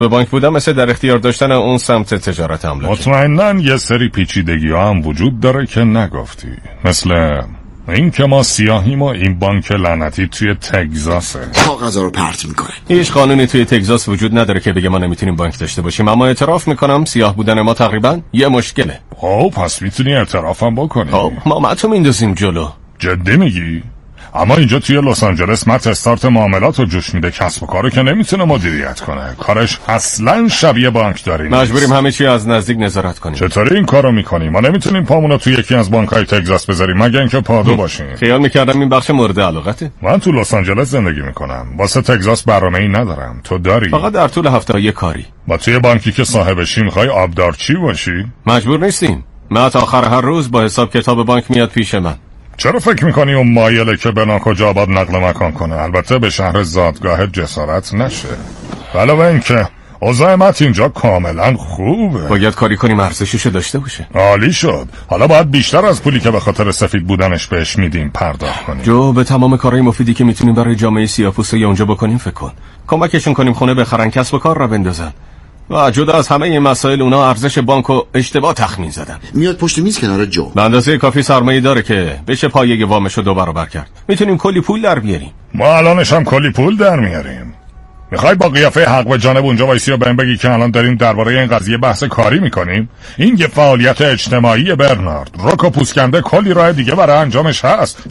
به بانک بودن مثل در اختیار داشتن اون سمت تجارت املاک. مطمئناً یه سری پیچیدگی ها هم وجود داره که نگفتی، مثل این که ما سیاهیم و این بانک لعنتی توی تگزاسه. کاغذا رو پرت میکنه. هیچ قانونی توی تگزاس وجود نداره که بگه ما نمیتونیم بانک داشته باشیم، اما اعتراف میکنم سیاه بودن ما تقریبا یه مشکله. پس میتونی اعترافم بکنی. ما متو میندازیم جلو. جدی میگی؟ اما اینجا توی لس آنجلس مت استارت معاملات رو جوش میده، کسب و کارو که نمیتونه مدیریت کنه، کارش اصلا شبیه بانکداری نیست. مجبوریم همه چی از نزدیک نظارت کنیم. چطوری این کارو میکنیم؟ ما نمیتونیم پامونو توی یکی از بانک‌های تگزاس بذاریم مگه اینکه پادو باشیم. خیال میکردم این بخش مورد علاقته. من تو لس آنجلس زندگی میکنم، واسه تگزاس برنامه‌ای ندارم. تو داری؟ فقط در طول هفته یه کاری. با توی بانکی که صاحبشی میخوای آبدارچی باشی؟ مجبور نیستیم. من تا آخر هر روز با حساب کتاب بانک میاد پیش من. چرا فکر میکنی اون مایله که به کجا آباد نقل مکان کنه؟ البته به شهر زادگاه جسارت نشه. علاوه اینکه اوضاع مت اینجا کاملا خوبه. باید کاری کنیم ارزششو داشته باشه. عالی شد. حالا باید بیشتر از پولی که به خاطر سفید بودنش بهش میدیم پرداخت کنیم. جو، به تمام کارهای مفیدی که میتونیم برای جامعه سیاه‌پوستای اونجا بکنیم فکر کن. کمکشون کنیم خونه بخرن، کسب و کار را بندازن. و جدا از همه این مسائل اونا ارزش بانکو اشتباه تخمین زدن. میاد پشت میز کنار جو. به اندازه کافی سرمایه داره که بشه پایه وامشو 2 برابر کرد. میتونیم کلی پول در بیاریم. ما الانش هم کلی پول در میاریم. میخوای با قیافه حق به جانب اونجا وایسی و بهم بگی که الان داریم درباره این قضیه بحث کاری میکنیم؟ این یه فعالیت اجتماعی برنارد. رک و پوسکنده کلی راه دیگه برای انجامش هست.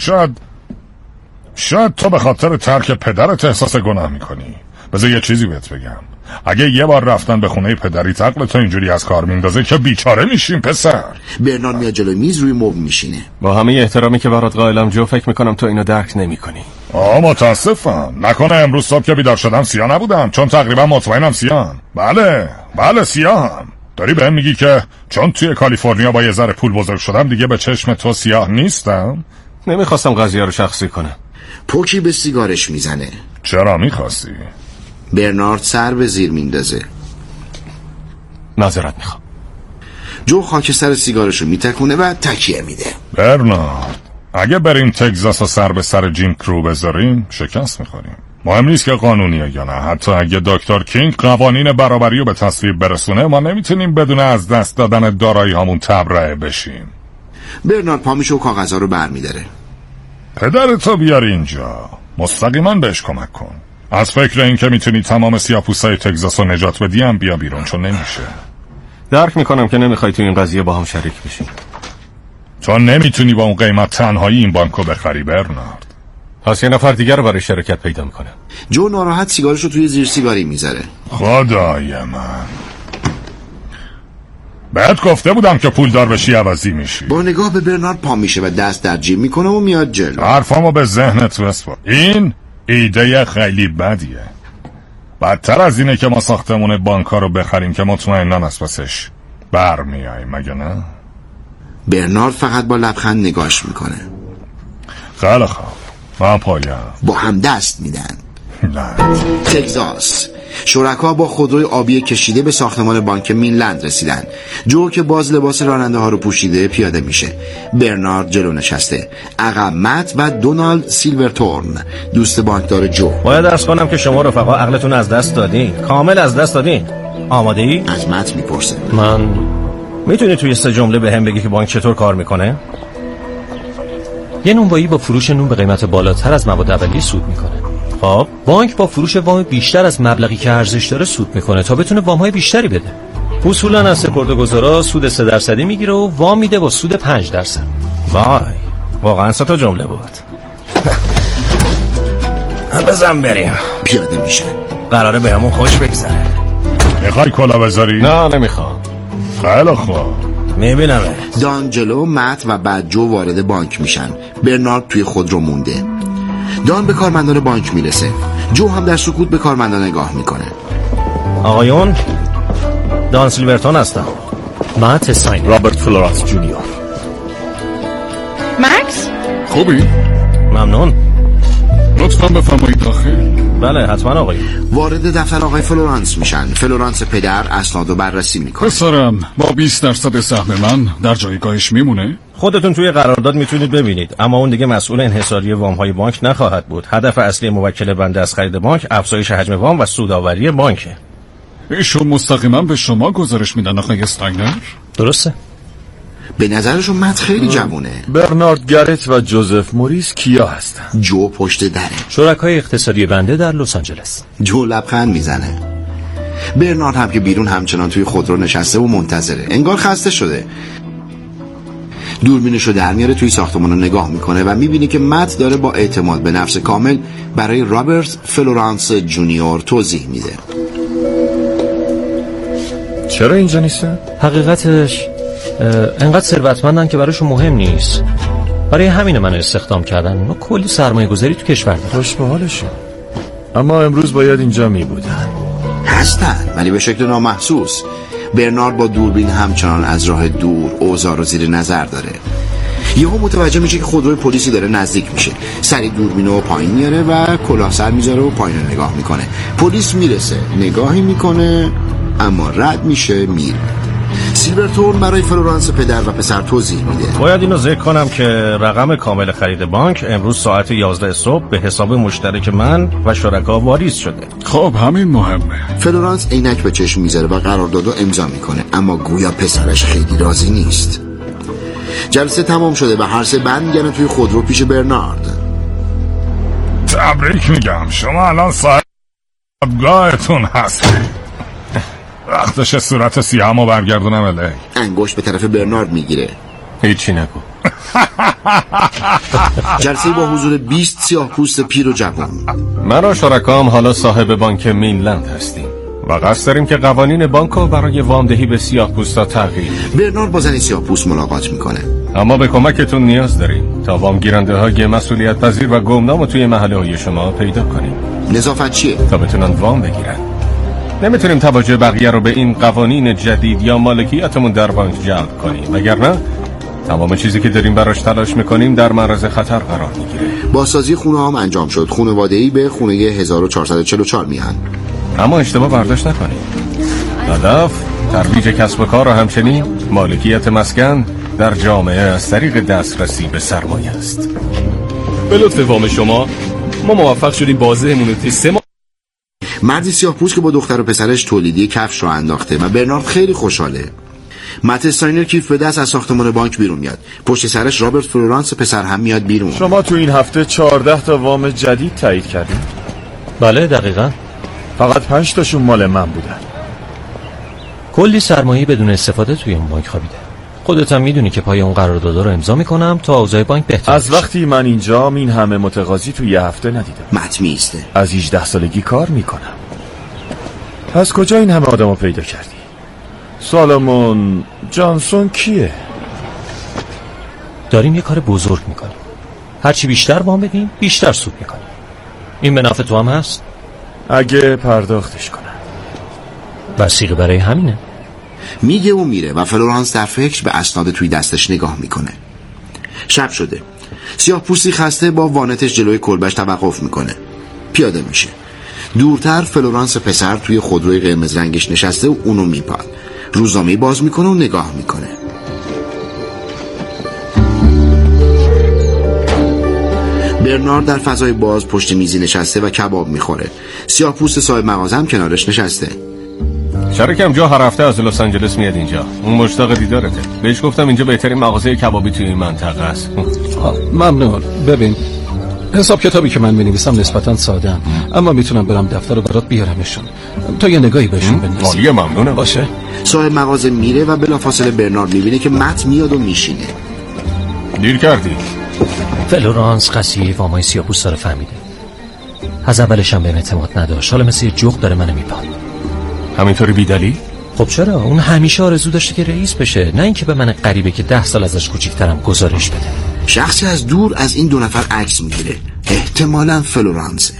شاید تو به خاطر ترک پدرت احساس گناه میکنی. بذار یه چیزی بهت بگم. اگه یه بار رفتن به خونه پدریت عقلتو اینجوری از کار میندازه که بیچاره میشیم پسر. برنارد میاد جلوی میز روی مبل میشینه. با همه احترامی که برات قائلم جو، فکر میکنم تو اینو درک نمیکنی. متاسفم. نکنه امروز صبح که بیدار شدم سیاه نبودم، چون تقریبا مطمئنم سیاهم. بله سیاهم. داری بهم میگی که چون توی کالیفرنیا با یه ذره پول بزرگ شدم دیگه به چشم تو سیاه نیستم؟ نمیخواستم قضیه رو شخصی کنم. پوکی به سیگارش میزنه. چرا میخواستی؟ برنارد سر به زیر میندازه. معذرت میخوام. جو خاکستر سیگارشو میتکونه و تکیه میده. برنارد، اگه بریم تگزاس و سر به سر جیم کرو بذاریم شکست میخوریم. مهم نیست که قانونیه یا نه. حتی اگه دکتر کینگ قوانین برابری رو به تصویب برسونه، ما نمیتونیم بدون از دست دادن دارایی هامون تبرئه بشیم. برنارد پامیشو و کاغذها رو برمیداره. پدرتو بیار اینجا، مستقیما بهش کمک کن. از فکر این که میتونی تمام سیاه‌پوستای تگزاس رو نجات بدی هم بیا بیرون، چون نمیشه. درک میکنم که نمیخوای تو این قضیه با هم شریک بشی. تو نمیتونی با اون قیمت تنهایی این بانکو بخری برنارد. پس یه نفر دیگر رو برای شرکت پیدا میکنه. جو ناراحت سیگارشو توی زیر سیگاری میذاره. خدای من، بهت گفته بودم که پولدار بشی عوضی میشی. با نگاه به برنارد پا میشه و دست در جیب میکنه و میاد جلو. حرفامو به ذهنت بسپار. این ایده خیلی بدیه. بدتر از اینه که ما ساختمون بانک‌ها رو بخریم که مطمئناً از پسش برمیاییم، مگه نه؟ برنارد فقط با لبخند نگاش میکنه. خیلی خوب، من پایم. با هم دست میدن. نه. تگزاس. شرکا با خودروی آبی کشیده به ساختمان بانک مینلند رسیدن. جو که باز لباس راننده ها رو پوشیده پیاده میشه. برنارد جلو نشسته. عقب مت و دونالد سیلورتورن، دوست بانکدار جو. باید درس کنم که شما رفقا عقلتون از دست دادین، کامل از دست دادین. آماده ای؟ از مت میپرسه. من میتونی توی 3 جمله به هم بگی که بانک چطور کار میکنه؟ یه نونوایی با فروش نون به قیمت بالاتر از مواد اولیه سود میکنه. خب بانک با فروش وام بیشتر از مبلغی که ارزش داره سود میکنه تا بتونه وام‌های بیشتری بده. اصولا از سپرده‌گذارا سود 3% میگیره و وام میده با سود 5%. وای، واقعا 3 جمله بود. بزن بریم. پیاده میشه. قراره بهمون خوش بگذره. میخوای کلا بذاری؟ نه نمیخوام. خیلی خوب. میبینم. دان جلو، مت و بعد جو وارد بانک میشن. برنارد توی خودرو مونده. دان به کارمندان بانک میرسه. جو هم در سکوت به کارمندان نگاه میکنه. آقایون، دان سیلورتون هستم. مت ساین. رابرت فلورانس جونیور. مکس؟ خوبی؟ ممنون. لطفاً بفرمایید داخل. بله حتما آقایون. وارد دفتر آقای فلورانس میشن. فلورانس پدر اسنادو بررسی میکنه. پسرم با 20% سهم من در جایگاهش میمونه؟ خودتون توی قرارداد میتونید ببینید، اما اون دیگه مسئول انحصاری وام‌های بانک نخواهد بود. هدف اصلی موکل بنده از خرید بانک افزایش حجم وام و سودآوری بانکه. ایشون مستقیما به شما گزارش میدن آقای استاینر؟ درسته. به نظرشون مت خیلی جوونه. برنارد گرت و جوزف موریس کیا هستن؟ جو پشت دره. شرکای اقتصادی بنده در لس آنجلس. جو لبخند میزنه. برنارد هم که بیرون همچنان توی خودرو نشسته و منتظره، انگار خسته شده. دوربینشو در میاره، توی ساختمان رو نگاه میکنه و میبینه که مت داره با اعتماد به نفس کامل برای رابرت فلورانس جونیور توضیح میده. چرا اینجا نیستن؟ حقیقتش انقدر ثروتمندن که براشون مهم نیست. برای همین من استخدام کردن. اونا کلی سرمایه گذاری تو کشور دارن. خوش به حالشون. اما امروز باید اینجا می بودن. هستن ولی به شکل نامحسوس. برنارد با دوربین همچنان از راه دور اوضاع رو زیر نظر داره. یهو متوجه میشه که خودروی پلیسی داره نزدیک میشه. سریع دوربینو پایین میاره و کلاه سر میذاره و پایین رو نگاه میکنه. پلیس میرسه، نگاهی میکنه اما رد میشه میره. سیلورتون برای فلورانس پدر و پسر توضیح میده. باید اینو ذکر کنم که رقم کامل خرید بانک امروز ساعت 11 صبح به حساب مشترک من و شرکا واریز شده. خب همین مهمه. فلورانس عینک به چشم میذاره و قراردادو امضا میکنه، اما گویا پسرش خیلی راضی نیست. جلسه تمام شده و هر سه برمیگردن توی خودرو پیش برنارد. تبریک میگم، شما الان صاحبگاهتون هستید. وقتش صورت سیاهمو برگردونم الی. انگشت به طرف برنارد میگیره. هیچی نگو. جلسه با حضور 20 سیاه‌پوست پیر و جوان. من و شرکام حالا صاحب بانک مینلند هستیم و قصد داریم که قوانین بانکو برای وامدهی به سیاه‌پوستا تغییر. برنارد با زنی سیاه‌پوست ملاقات میکنه. اما به کمکتون نیاز داریم تا وامگیرنده های مسئولیت پذیر و گمنام توی محله های شما پیدا کنیم. نظافت چیه؟ تا بتونن وام بگیرن. نمیتونیم توجه بقیه رو به این قوانین جدید یا مالکیتمون در بانک جلب کنیم، وگرنه تمام چیزی که داریم براش تلاش میکنیم در معرض خطر قرار میگیره. بازسازی خونه هم انجام شد. خانواده‌ای به خونه 1444 میان. اما اشتباه برداشت نکنیم. هدف ترویج کسب و کار و همچنین مالکیت مسکن در جامعه از طریق دسترسی به سرمایه است. به لطف وام شما ما موفق شدیم بازه‌مون رو طی 3 ماه. مردی سیاه‌پوست که با دختر و پسرش تولیدی کفش رو انداخته و برنارد خیلی خوشحاله. مت استاینر کیف به دست از ساختمان بانک بیرون میاد. پشت سرش رابرت فلورانس پسر هم میاد بیرون. شما تو این هفته 14 تا وام جدید تایید کردین؟ بله دقیقاً. فقط 5 تاشون مال من بودن. کلی سرمایه بدون استفاده توی اون بانک خوابیده. خودت هم میدونی که پای اون قرارداد رو امضا میکنم تا اوضاع بانک بهتر از وقتی من اینجام این همه متقاضی توی یه هفته ندیدم. مت میسته. از 18 سالگی کار میکنم. از کجا این همه آدمو پیدا کردی؟ سالمون جانسون کیه؟ داریم یه کار بزرگ میکنیم. هرچی بیشتر وام بدیم بیشتر سود میکنیم. این به نفع تو هم هست؟ اگه پرداختش کنم. وثیقه برای همینه. میگه و میره و فلورانس در فکر به اسناد توی دستش نگاه میکنه. شب شده. سیاه‌پوستی خسته با وانتش جلوی کلبش توقف میکنه. پیاده میشه. دورتر فلورانس پسر توی خودروی قرمز رنگش نشسته و اونو میپاد. روزنامه باز میکنه و نگاه میکنه. برنارد در فضای باز پشت میزی نشسته و کباب میخوره. سیاه‌پوست صاحب مغازه هم کنارش نشسته. شرکم جو هر هفته از لس آنجلس میاد اینجا. اون مشتاق دیدارته. بهش گفتم اینجا بهترین مغازه کبابی توی این منطقه است. ممنون. ببین حساب کتابی که من می‌نویسم نسبتاً ساده‌ام، اما میتونم برم دفتر رو برات بیارمشون تا یه نگاهی بهشون بندازی. عالیه، ممنونم. باشه. صاحب مغازه میره و بلافاصله برنارد میبینه که مت میاد و میشینه. دیر کردی. فلورانس قضیه وامای سیاه‌پوستا رو فهمیده. از اولش هم بهم اعتماد نداشت. حالا مثل یه جغد داره منو میپاد. همینطوری بیدلیل؟ خب چرا؟ اون همیشه آرزو داشته که رئیس بشه، نه اینکه به من غریبه که 10 سال ازش کوچیک‌ترم گزارش بده. شخصی از دور از این دو نفر عکس میگیره. احتمالاً فلورانسه.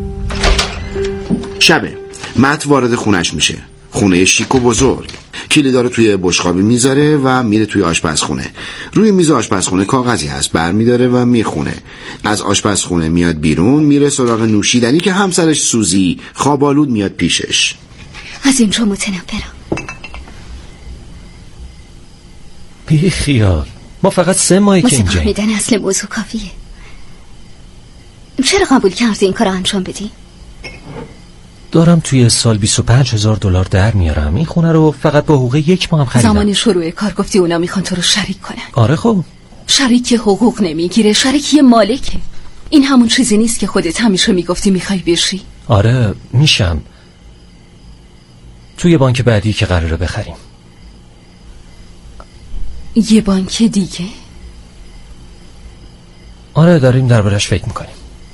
شبه مت وارد خونش میشه. خونه شیک و بزرگ. کلیدا رو توی بشقابی میذاره و میره توی آشپزخونه. روی میز آشپزخونه کاغذی هست، برمیداره و میخونه. از آشپزخونه میاد بیرون، میره سراغ نوشیدنی که همسرش سوزی خوابالود میاد پیشش. از این رو متنفرم. بی خیال، ما فقط 3 ماهی که اینجا. فهمیدن اصل موضوع کافیه. چرا قبول کردی این کار انجام بدی؟ دارم توی سال 25,000 دلار در میارم. این خونه رو فقط با حقوق 1 ماه هم خریدم. زمان شروع کار گفتی اونا میخوان تو رو شریک کنن. آره خب شریک حقوق نمیگیره، شریک یه مالکه. این همون چیزی نیست که خودت همیشه میگفتی میخوای بشی؟ آره میشم، توی بانک بعدی که قراره بخریم. یه بانک دیگه؟ آره داریم دربارش فکر میکنیم.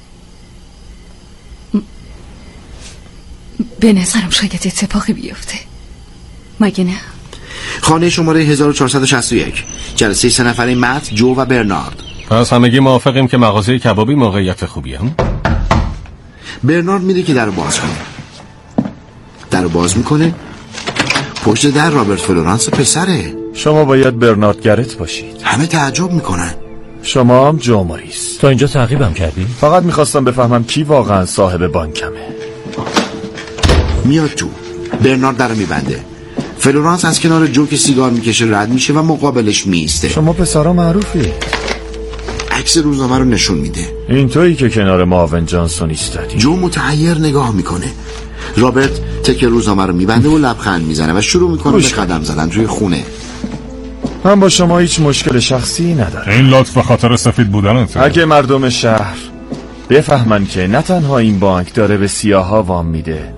به نظرم شاید اتفاقی بیفته، مگه نه؟ خانه شماره 1461، جلسه 3 نفره مت، جو و برنارد. پس همگی موافقیم که مغازه کبابی موقعیت خوبی هم؟ برنارد میره که درو باز کنه. درو باز میکنه، پشت در رابرت فلورانس پسره. شما باید برنارد گرت باشید. همه تعجب میکنن. شما هم جو موریس. تا اینجا تعقیبم کردی؟ فقط میخواستم بفهمم کی واقعا صاحب بانکمه. میاد تو. برنارد درو میبنده. فلورانس از کنار جو که سیگار میکشه رد میشه و مقابلش میسته. شما پسرا معروفی. عکس روزنامه رو نشون میده. این تویی که کنار معاون جانسون ایستادی. جو متحیر نگاه میکنه. رابرت تک روزنامه رو میبنده و لبخند میزنه و شروع میکنه به قدم زدن توی خونه. من با شما هیچ مشکل شخصی ندارم. این لطف به خاطر سفید بودنت. اگه مردم شهر بفهمن که نه تنها این بانک داره به سیاها وام میده،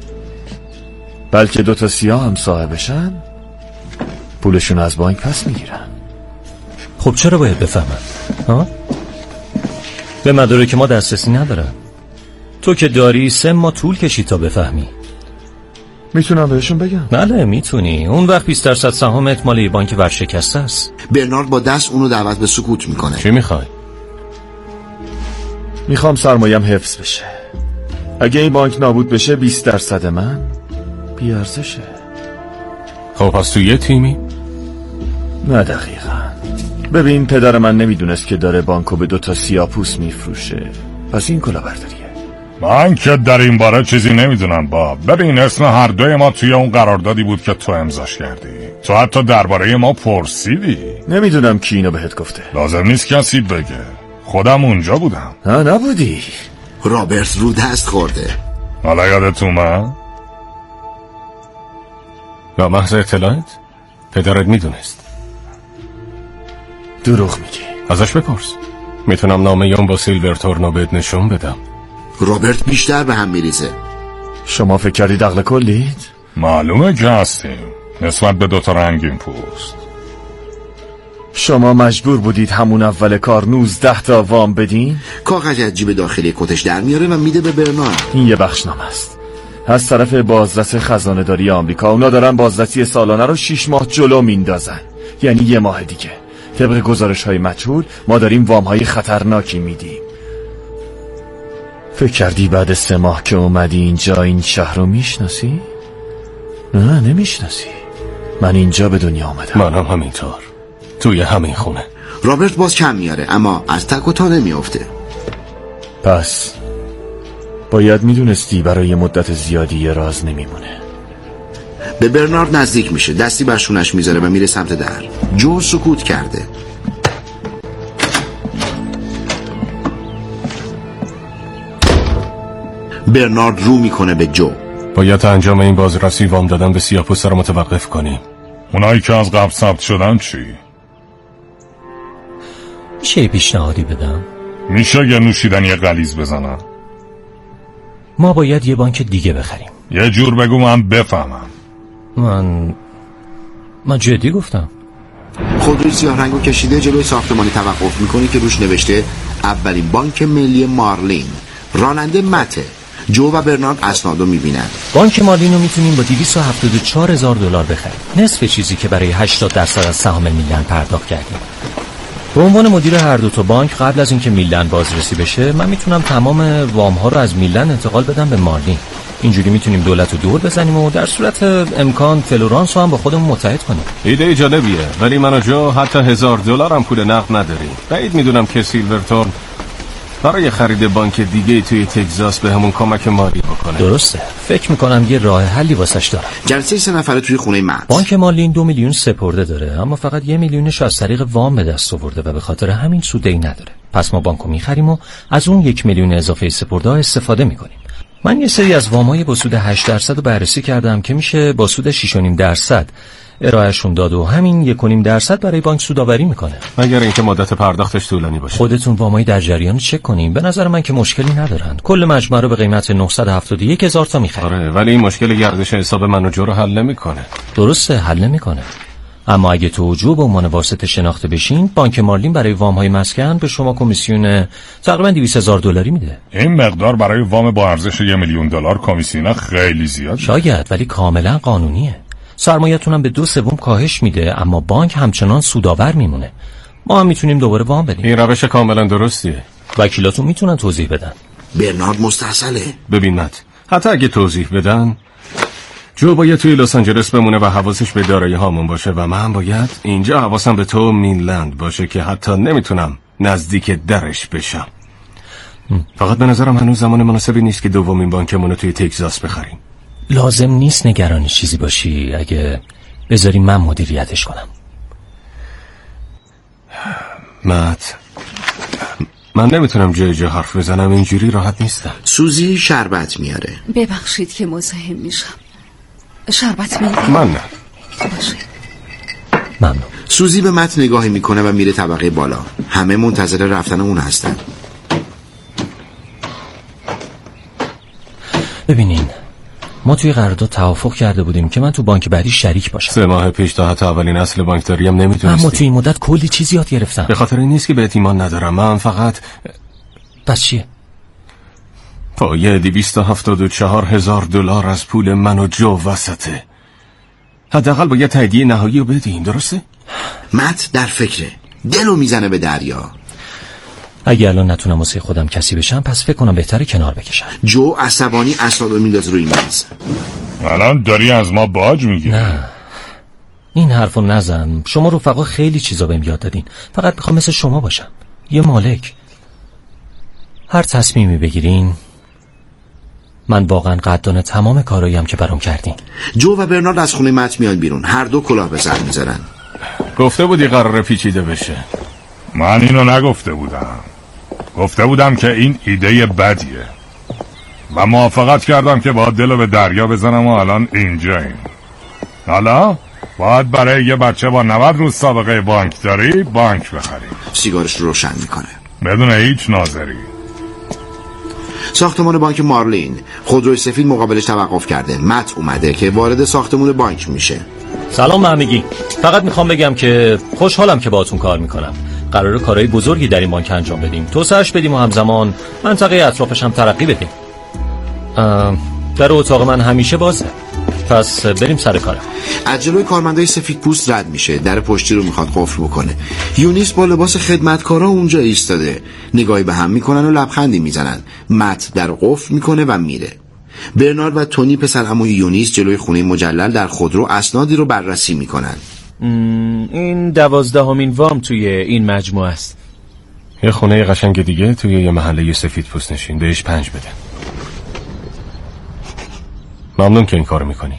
بلکه 2 سیاه هم صاحبشن، پولشون از بانک پس میگیرن. خب چرا باید بفهمن؟ ها؟ به مدارک ما دسترسی ندارن. تو که داری 3 ماه طول کشید تا بفهمی. میتونم بهشون بگم؟ بله میتونی. اون وقت 20% سهامت مال یه بانک ورشکسته است. برنارد با دست اونو دعوت به سکوت میکنه. چی میخوای؟ میخوام سرمایه‌ام حفظ بشه. اگه این بانک نابود بشه 20% من بیارزشه. خب پس تو یه تیمی؟ نه دقیقا. ببین پدر من نمیدونست که داره بانکو به 2 سیاه‌پوست میفروشه، پس این کلاهبرداریه. من که در این باره چیزی نمیدونم باب. ببین اسم هر دوی ما توی اون قراردادی بود که تو امضاش کردی. تو حتی درباره ما پرسیدی. نمیدونم کی اینو بهت گفته. لازم نیست کسی بگه، خودم اونجا بودم. نه نبودی. رابرت رو دست خورده. حالا یادت اومد؟ با محض اطلاعت پدرت میدونست. دروغ میگی. ازش بپرس. میتونم نامه اون با سیلورتورن بهت نشون بدم. رابرت بیشتر به هم میریزه. شما فکر کردید عقل کلید؟ معلومه که هستیم نسبت به 2 رنگین پوست. شما مجبور بودید همون اول کار 19 تا وام بدین؟ کاغذ از جیب داخلی کتش در میاره و میده به برنارد. این یه بخشنامه است از طرف بازرس خزانه داری آمریکا. اونا دارن بازرسی سالانه رو 6 ماه جلو میندازن، یعنی 1 ماه دیگه. طبق گزارش های مجهول ما داریم وام های خطرناکی میدیم. فکر کردی بعد 3 ماه که اومدی اینجا این شهر رو میشناسی؟ نه نمیشناسی. من اینجا به دنیا آمدم. منم همینطور، توی همین خونه. رابرت باز کم میاره اما از تک و تا نمیافته. پس باید میدونستی برای مدت زیادی یه راز نمیمونه. به برنارد نزدیک میشه، دستی بر شونش میذاره و میره سمت در. جو سکوت کرده. برنارد رو میکنه به جو. باید انجام این بازرسی وام دادن به سیاه‌پوستا رو متوقف کنیم. اونایی که از قبل ثبت شدن چی؟ میشه یه پیشنهادی بدم؟ میشه یه نوشیدنی غلیظ بزنم؟ ما باید یه بانک دیگه بخریم. یه جور بگو من بفهمم. من جدی گفتم. خودروی سیاه رنگو کشیده جلوی ساختمانی توقف میکنه که روش نوشته اولین بانک ملی مارلین. راننده مته. جو و برنارد اسنادو میبینن. بانک مارلین رو میتونیم با 274,000 دلار بخریم، نصف چیزی که برای 80% از سهام میلن پرداخت کردیم. به عنوان مدیر هر 2 بانک قبل از اینکه میلن بازرسی بشه من میتونم تمام وام ها رو از میلن انتقال بدم به مارلین. اینجوری میتونیم دولت رو دور بزنیم و در صورت امکان فلورانس رو هم با خودمون متحد کنیم. ایده جالبیه، ولی من و جو حتی $1,000 هم پول نقد نداریم. بعید میدونم که سیلورتورن برای خرید بانک دیگه توی تگزاس به همون کمک مالی بکنه. درسته. فکر میکنم یه راه حلی واسش دارم. جلسه 3 نفره توی خونه مت. بانک مارلین 2 میلیون سپرده داره، اما فقط 1 میلیونش از طریق وام به دست آورده و به خاطر همین سودی نداره. پس ما بانکو میخریم و از اون 1 میلیون اضافه سپرده ها استفاده میکنیم. من یه سری از وامای با سود 8% رو بررسی کردم که میشه با سود 6.5% ارائهشون داد و همین 1.5% برای بانک سودآوری میکنه. مگر اینکه مدت پرداختش طولانی باشه. خودتون وامای در جریان چک کنین. به نظر من که مشکلی ندارن. کل مجموعه رو به قیمت 971,000 تا میخرن. آره، ولی این مشکل گردش حساب من و جو رو حل نمیکنه. درسته، حل نمیکنه. اما اگه تو جو به عنوان واسطه شناخته بشین، بانک مارلین برای وام‌های مسکن به شما کمیسیون تقریبا 200,000 دلاری میده. این مقدار برای وام با ارزش $1,000,000 کمیسیون خیلی زیاده. شاید، ولی کاملا قانونیه. سرمایه‌تون هم به 2/3 کاهش میده، اما بانک همچنان سودآور میمونه. ما هم میتونیم دوباره وام بدیم. این روش کاملا درستیه. وکیلاتون میتونن توضیح بدن. برنارد مستحصله. ببین مت، حتی اگه توضیح بدن، جو باید توی لس آنجلس بمونه و حواسش به دارایی هامون باشه و من باید اینجا حواسم به تو مینلند باشه که حتی نمیتونم نزدیک درش بشم. فقط به نظرم هنوز زمان مناسبی نیست که دومین بانکمون رو توی تگزاس بخریم. لازم نیست نگران چیزی باشی اگه بذاری من مدیریتش کنم. مت، من نمیتونم جای حرف بزنم، اینجوری راحت نیستم. سوزی شربت میاره. ببخشید که مزاحم میشم. شربت میده؟ من نه. باشه. ممنون. سوزی به مت نگاهی میکنه و میره طبقه بالا. همه منتظر رفتن اون هستن. ببینین، ما توی قرارداد توافق کرده بودیم که من تو بانک بعدی شریک باشم. 3 ماه پیش تا حتی اولین اصل بانکداری هم نمیتونستی. اما توی این مدت کلی چیز یاد گرفتم. به خاطر این نیست که بهت ایمان ندارم، من فقط. پس چیه؟ پایه $274,000 از پول من و جو وسطه. حداقل باید تاییدیه نهایی رو بدین، درسته؟ مت در فکره، دلو میزنه به دریا. اگه الان نتونم واسه خودم کسی بشم، پس فکر کنم بهتره کنار بکشم. جو عصبانی اسنادو میندازه روی میز. الان داری از ما باج میگیری؟ نه، این حرفو نزن. شما رفقا خیلی چیزا بهم یاد دادین. فقط میخوام مثل شما باشم، یه مالک. هر تصمیمی بگیرین من واقعا قدردان تمام کاراییم که برام کردین. جو و برنارد از خونه مت میان بیرون. هر دو کلاه به سر میذارن. گفته بودی قراره پیچیده بشه. من اینو نگفته بودم. گفته بودم که این ایده بدیه و موافقت کردم که باید دلو به دریا بزنم و الان اینجاییم. حالا باید برای یه بچه با 90 روز سابقه بانکداری بانک بخریم. سیگارش رو روشن میکنه بدون هیچ ناظری. ساختمان بانک مارلین. خودروی سفید مقابلش توقف کرده. مت اومده که وارد ساختمان بانک میشه. سلام به همگی. فقط میخوام بگم که خوشحالم که باهاتون کار میکنم. قراره کارهای بزرگی در این بانک انجام بدیم، توسعه‌اش بدیم و همزمان منطقه اطرافش هم ترقی بدیم. در اتاق من همیشه بازه، پس بریم سر کارم. از جلوی کارمندای سفید پوست رد میشه. در پشتی رو میخواد قفل بکنه. یونیس با لباس خدمتکارا اونجا ایستاده. نگاهی به هم میکنن و لبخندی میزنن. مت در قفل میکنه و میره. برنارد و تونی پسر عموی یونیس جلوی خونه مجلل در خودرو اسنادی رو بررسی میکنن. این 12مین وام توی این مجموعه است. یه خونه قشنگ دیگه توی یه محله سفید پوست نشین، بهش 5 بده. ممنون که این کارو میکنی.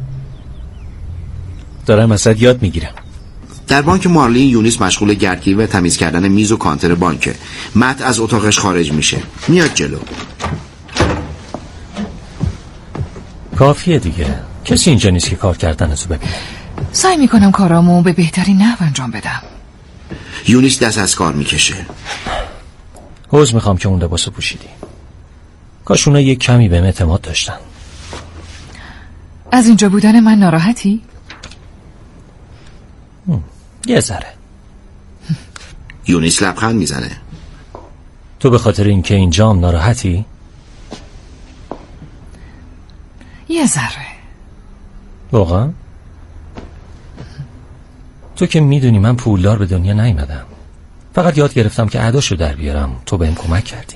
دارم ازت یاد میگیرم. در بانک مارلین یونیس مشغول گردگیری و تمیز کردن میز و کانتر بانکه. مت از اتاقش خارج میشه، میاد جلو. کافیه دیگه، کسی اینجا نیست که کار کردنتو ببینه. سعی میکنم کارامو به بهترین نحو انجام بدم. یونیس دست از کار میکشه. عذر میخوام که اون لباسو پوشیدی. کاش اونا یک کمی بهم اعتماد داشتن. از اینجا بودن من ناراحتی؟ یه ذره. یونیس لبخند میزنه. تو به خاطر اینکه اینجام ناراحتی؟ یه ذره. واقعا؟ تو که میدونی من پولدار به دنیا نیومدم. فقط یاد گرفتم که اعداشو در بیارم. تو بهم کمک کردی.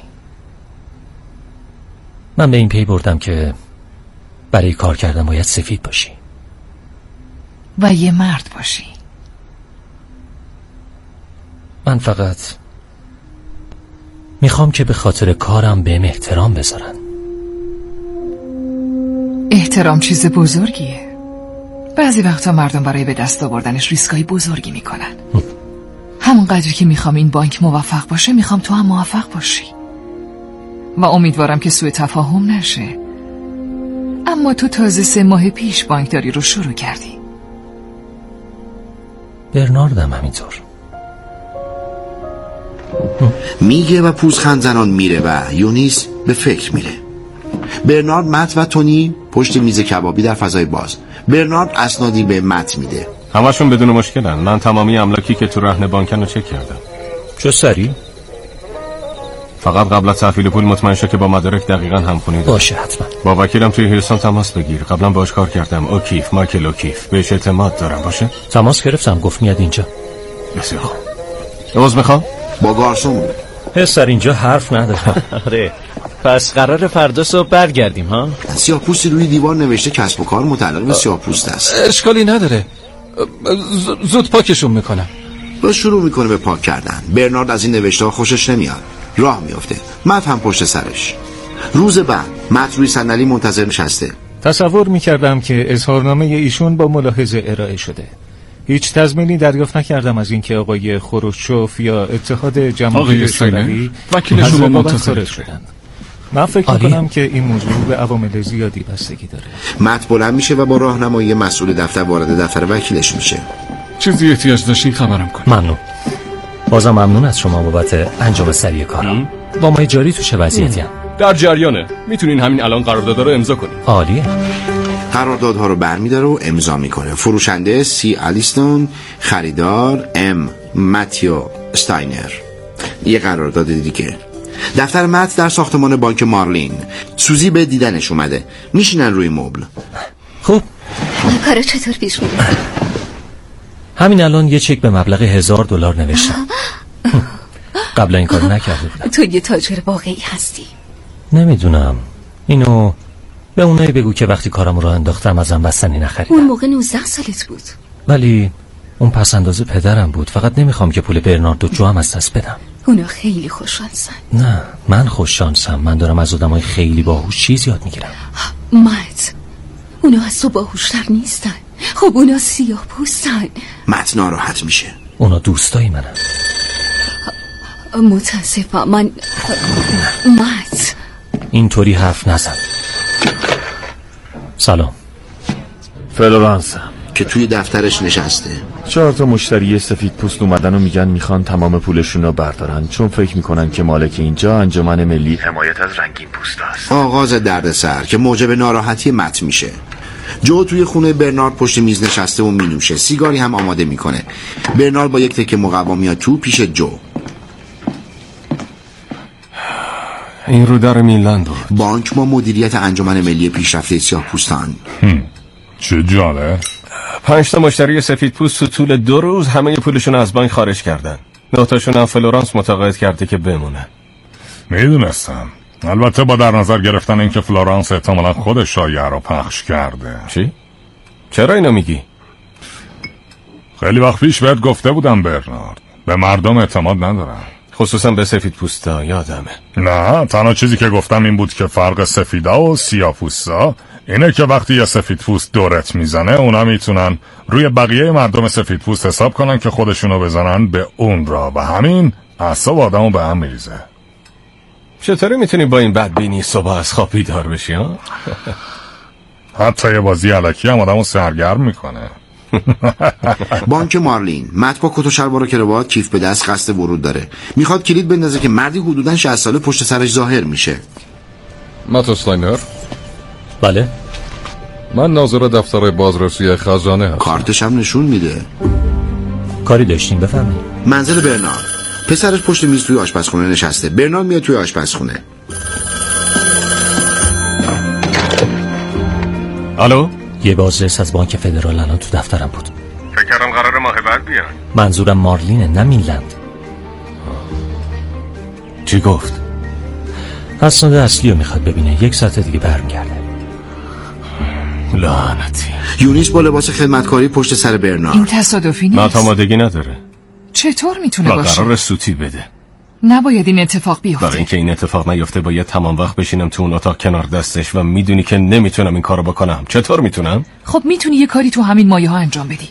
من به این پی بردم که برای کار کردن باید سفید باشی و یه مرد باشی. من فقط میخوام که به خاطر کارم بهم احترام بذارن. احترام چیز بزرگیه. بعضی وقتا مردم برای به دست آوردنش ریسکای بزرگی میکنن. همون قدری که میخوام این بانک موفق باشه، میخوام تو هم موفق باشی. و امیدوارم که سوء تفاهم نشه. اما تو تازه 3 ماه پیش بانکداری رو شروع کردی. برناردم همینطور میگه و پوزخند زنان میره و یونیس به فکر میره. برنارد، مت و تونی پشت میز کبابی در فضای باز. برنارد اسنادی به مت میده. همشون بدون مشکلن. من تمامی املاکی که تو رهن بانکن رو چک کردم. چه سری؟ فقط قبل از تحویل پول مطمئن شو که با مدارک دقیقاً همخونی داره. باشه حتما. با وکیلم توی هیلسون تماس بگیر. قبلا باهاش کار کردم. اوکیف، مایکل اوکیف. بهش اعتماد دارم. باشه؟ تماس گرفتم، گفت میاد اینجا. بسیار خوب. عوض میخوام؟ با گارسون بود. پسر اینجا حرف نداره. آره. پس قرار فردا صبح برگردیم ها؟ سیاه‌پوستی روی دیوار نوشته کسب و کار متعلق به سیاه‌پوست است. اشکالی نداره. زود پاکشون میکنم. با شروع میکنه به پاک کردن. برنارد از این نوشته ها خوشش نمیاد. راه میافته. مت هم پشت سرش. روز بعد مت روی صندلی منتظر نشسته. تصور میکردم که اظهارنامه ایشون با ملاحظه ارائه شده. هیچ تضمینی دریافت نکردم از اینکه آقای خروشچوف یا اتحاد جماهیر شوروی وکیل شما منتظر شدند. من فکر میکنم که این موضوع به عوامل زیادی بستگی داره. مت بلند میشه و با راهنمایی مسئول دفتر وارد دفتر وکیلش میشه. چیزی احتیاج داشتین خبرم کن. ممنون. بازم ممنون از شما بابت انجام سریع کارم. با ما جاری تو چه وضعیتی هم؟ در جریانه. میتونین همین الان قراردادها رو امضا کنین. عالیه. قراردادها رو برمی‌داره و امضا میکنه. فروشنده سی الیستون، خریدار ام ماتیو استاینر. یه قرارداد دیگه. دفتر مت در ساختمان بانک مارلین. سوزی به دیدنش اومده. میشینن روی مبل. خوب. کارا چطور پیش میره؟ همین الان یه چک به مبلغ $1000 نوشتم. قبلا این کارو نکرده بودم. تو یه تاجر واقعی هستی؟ نمیدونم. اینو به اونایی بگو که وقتی کارم رو انداختم ازم بستنی نخریدم. اون موقع 19 سالت بود. ولی اون پس اندازه پدرم بود. فقط نمیخوام که پول برنارد و جو هم از دست بدم. اونا خیلی خوششانسن. نه، من خوششانسم. من دارم از آدمای خیلی باهوش چیز یاد میگیرم. مت، اونا از تو باهوشتر نیستن. خب اونا سیاه پوستن. مت ناراحت میشه. اونا دوستای منن. متاسفم. من مت اینطوری حرف نزن. سلام. فلورانس که توی دفترش نشسته. 4 مشتری سفید پوست اومدن و میگن میخوان تمام پولشون رو بردارن، چون فکر میکنن که مالک اینجا انجمن ملی حمایت از رنگین پوست است. آغاز دردسر که موجب ناراحتی مت میشه. جو توی خونه برنارد پشت میز نشسته و مینوشه. سیگاری هم آماده میکنه. برنارد با یک تکه مقوا میاد تو پیش جو. این رو در میلند بود. بانک با مدیریت انجمن ملی پیشرفته سیاه‌پوستان. چه جاله؟ 5 مشتری سفید پوست تو طول 2 روز همه پولشون از بانک خارج کردن. 9 تاشون هم فلورانس متقاعد کرده که بمونه. میدونستم. البته با در نظر گرفتن اینکه فلورانس احتمالا خودش شایعه رو پخش کرده. چی؟ چرا اینو میگی؟ خیلی وقت پیش بهت گفته بودم برنارد، به مردم اعتماد ندارم، خصوصا به سفید پوستا. یادمه. نه، تنها چیزی که گفتم این بود که فرق سفیدا و سیاه‌پوستا اینه که وقتی یه سفید پوست دورت میزنه اونا میتونن روی بقیه مردم سفید پوست حساب کنن که خودشونو بزنن به اون را و همین اعصاب آدمو به هم میریزه. چطوری میتونی با این بدبینی صبح از خواب بیدار بشی ها؟ حتی یه بازی الکی هم آدمو سرگرم میکنه. بانک مارلین. مت با کت و شلوار و کراوات، کیف به دست، قصد ورود داره. میخواد کلید بندازه که مردی حدوداً 60 ساله پشت سرش ظاهر میشه. مت استاینر. بله. من ناظر دفتر بازرسی خزانه هستم. کارتش هم نشون میده. کاری داشتین بفرمایید. منزل برنارد. پسرش پشت میز توی آشپزخونه نشسته. برنارد میاد توی آشپزخونه. الو؟ یه بازرس از بانک فدرال الان تو دفترم بود. فکر کردم قرار ماه بعد بیان. منظورم مارلینه، نه میلند. چی گفت؟ اسناد اصلی رو میخواد ببینه. 1 ساعت دیگه برمیگرده. لعنتی. یونیس با لباس خدمتکاری پشت سر برنارد. این تصادفی نیست. مت آمادگی نداره. چطور میتونه باشه؟ قرار سوتی بده. نباید این اتفاق بیفته. برای اینکه این اتفاق نیفته باید تمام وقت بشینم تو اون اتاق کنار دستش و میدونی که نمیتونم این کارو بکنم. چطور میتونم؟ خب میتونی یه کاری تو همین مایه ها انجام بدی.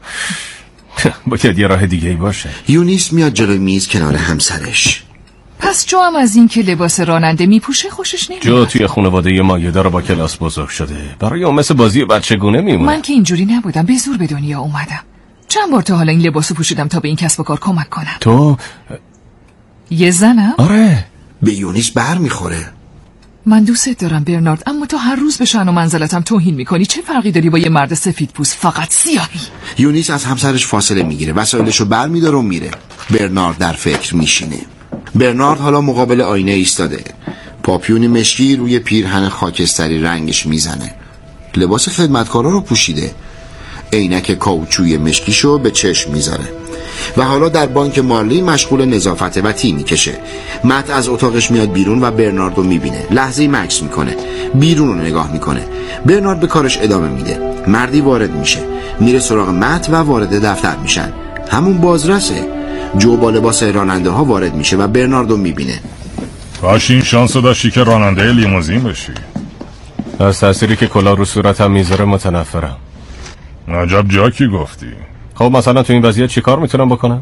باید یه راه دیگه ای باشه. یونیس میاد جلوی میز کنار همسرش. پس پس جو هم از این که لباس راننده میپوشه خوشش نمیاد. جو توی خانواده مایه‌دار با کلاس بزرگ شده. برای اون مثل بازی بچگونه میمونه. من که اینجوری نبودم، به زور به دنیا اومدم. چند بار تا حالا این لباسو پوشیدم تا به این کسب و کار کمک کنم. تو یه زنم؟ آره. به یونیس بر میخوره. من دوست دارم برنارد، اما تو هر روز به شأن و منزلتم توهین میکنی. چه فرقی داری با یه مرد سفیدپوست فقط سیاهی؟ یونیس از همسرش فاصله میگیره، وسایلشو بر میداره و میره. برنارد در فکر میشینه. برنارد حالا مقابل آینه ایستاده. پاپیونی مشکی روی پیرهن خاکستری رنگش میزنه. لباس خدمتکارا رو پوشیده. عینک کاوچویی مشکیشو به چشم میذاره و حالا در بانک مارلی مشغول نظافت و تی میکشه. مت از اتاقش میاد بیرون و برنارد رو میبینه. لحظه‌ای مکث میکنه، بیرون رو نگاه میکنه. برنارد به کارش ادامه میده. مردی وارد میشه، میره سراغ مت و وارد دفتر میشن. همون بازرسه. جو با لباس راننده ها وارد میشه و برنارد رو میبینه. کاش این شانس داشتی که راننده لیموزین بشی. از تأثیری که کلاه رو صورتم میذاره متنفرم. عجب جاکی گفتی. خب مثلا تو این وضعیت چی کار میتونم بکنم؟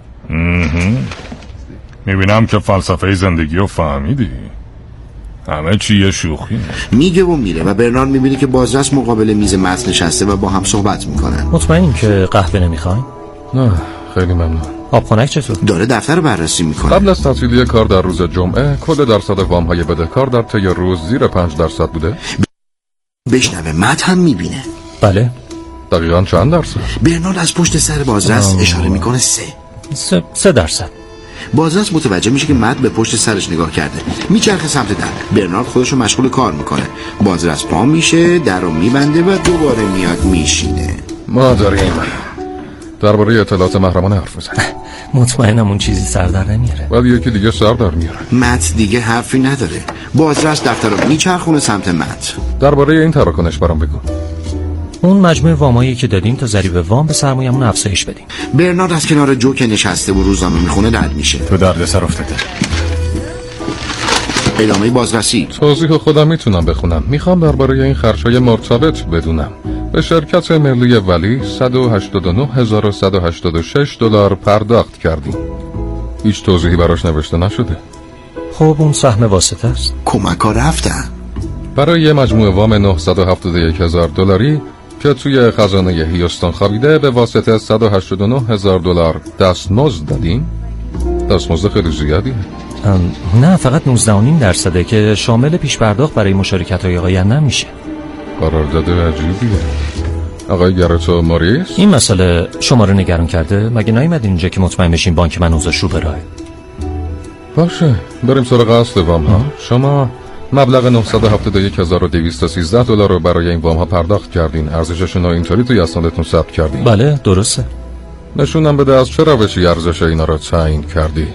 میبینم که فلسفه زندگی رو فهمیدی. همه چی یه شوخی میگه و میره و برنارد میبینه که بازرس مقابل میز متن نشسته و با هم صحبت میکنن. مطمئنین که قهوه نمیخواین؟ نه خیلی ممنون. آب خنک چطور؟ داره دفتر رو بررسی میکنه. قبل از تعطیلی کار در روز جمعه کل درصد وام های بدهکار در طی روز زیر 5% بوده؟ بشنوه. مت هم میبینه. بله. دقیقاً چند درصد؟ برنارد از پشت سر بازرس اشاره میکنه 3%. بازرس متوجه میشه که مت به پشت سرش نگاه کرده. میچرخه سمت در. برنارد خودشو مشغول کار میکنه. بازرس پا میشه، در رو میبنده و دوباره میاد میشینه. ما داریم درباره اطلاعات محرمانه حرف بزنیم. مطمئنم اون چیزی سر در نمیاره. ولی یکی دیگه سر در میاره. مت دیگه حرفی نداره. بازرس دفتر رو میچرخونه سمت مت. درباره این تراکنش برام بگو. اون مجموعه وامایی که دادیم تا ضریب وام به سرمایه‌مون افزایش بدیم. برنارد از کنار جو که نشسته و روزنامه میخونه رد میشه. تو دردسر افتاده. ادامه بازرسی. توضیح خودم میتونم بخونم. میخوام درباره این خرج‌های مرتبط بدونم. به شرکت ملی ولی 189,186 دلار پرداخت کردیم. هیچ توضیحی براش نوشته نشده. خب اون سهم واسطه است. کمک‌ها رفتن. برای یه مجموعه وام 971,000 دلاری که توی خزانه هیوستون خوابیده به واسطه 189,000 دلار دستمزد دادیم. دستمزد خیلی زیادیه. نه فقط 19.5% که شامل پیش پرداخت برای مشارکت‌های آینده میشه. قرارداد عجیبیه. آقای گراتو موریس، این مسئله شما رو نگران کرده؟ مگه نیومدین اینجا که مطمئن بشین بانک من اوضاعش رو براه؟ باشه بریم سراغ اصل وام ها. شما مبلغ 971,213 دلار رو برای این وام ها پرداخت کردین. ارزششون رو اینطوری توی اسنادتون ثبت کردین؟ بله درسته. نشونم بده از چه روشی ارزش اینا رو تعیین کردی.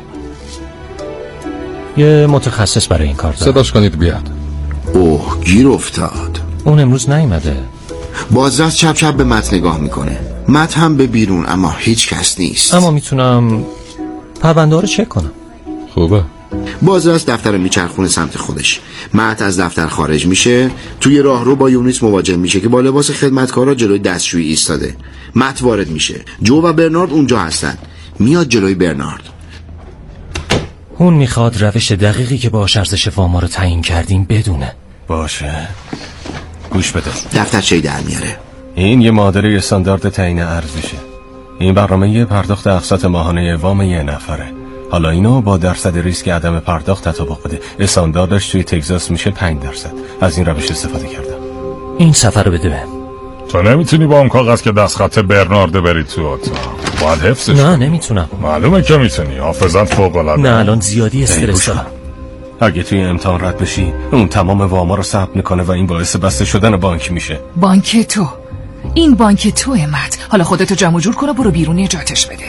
یه متخصص برای این کار دارم. صداش کنید بیاد. اوه گیر افتاد. اون امروز نیومده. بازرس چپ چپ به مت نگاه میکنه. مت هم به بیرون اما هیچ کس نیست. اما میتونم پرونده رو چک کنم. خوبه. بازرس دفتر رو میچرخونه سمت خودش. مت از دفتر خارج میشه. توی راهرو با یونیس مواجه میشه که با لباس خدمتکارا جلوی دستشویی ایستاده. مت وارد میشه. جو و برنارد اونجا هستن. میاد جلوی برنارد. اون میخواد روش دقیقی که با ارزش وام رو تعیین کردیم بدونه. باشه گوش بده. دفترچه‌ای در میاره. این یه معادله استاندارد تعیین ارزشه. این برنامه یه پرداخت اقساط ماهانه وام یه نفره. حالا اینو با درصد ریسک عدم پرداخت تطابق بده. استانداردش توی تگزاس میشه 5%. از این روش استفاده کردم. این سفر رو بده بهم. تو نمیتونی با اون کاغذ که دستخط برنارد بری تو اتاق. باید حفظش. نه نمیتونم. معلومه که میتونی. حافظت فوق العاده. نه الان زیادی استرس دارم. اگه توی امتحان رد بشی اون تمام واما رو ثبت میکنه و این باعث بسته شدن بانک میشه. بانک تو؟ این بانک تو مت. حالا خودتو جمع جور کن و برو بیرون نجاتش بده.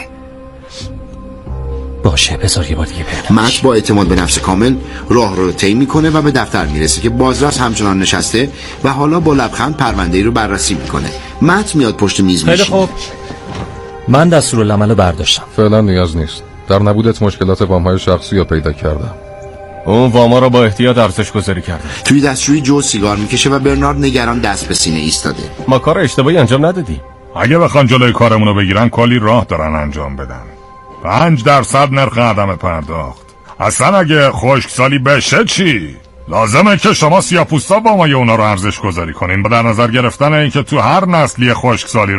باشه بذار یه بار دیگه ببینم. مت با اعتماد به نفس کامل راه رو طی میکنه و به دفتر میرسه که بازرس همچنان نشسته و حالا با لبخند پرونده‌ای رو بررسی میکنه. مت میاد پشت میز میشینه. خیلی خوب. من دستورالعمل رو برداشتم. فعلا نیاز نیست. در نبودت مشکلات وام‌های شخصی رو پیدا کردم. اون واما رو با احتیاط ارزش گذاری کرده. توی دستشویی جو سیگار میکشه و برنارد نگران دست به سینه ایستاده. ما کار اشتباهی انجام ندادی. اگه بخوان جلوی کارمونو بگیرن کلی راه دارن انجام بدن. 5% نرخ عدم پرداخت. اصلا اگه خشکسالی بشه چی؟ لازمه که شما سیاه‌پوستا با ما اونا رو ارزش گذاری کنین با در نظر گرفتن اینکه تو هر نسلی خشکسالی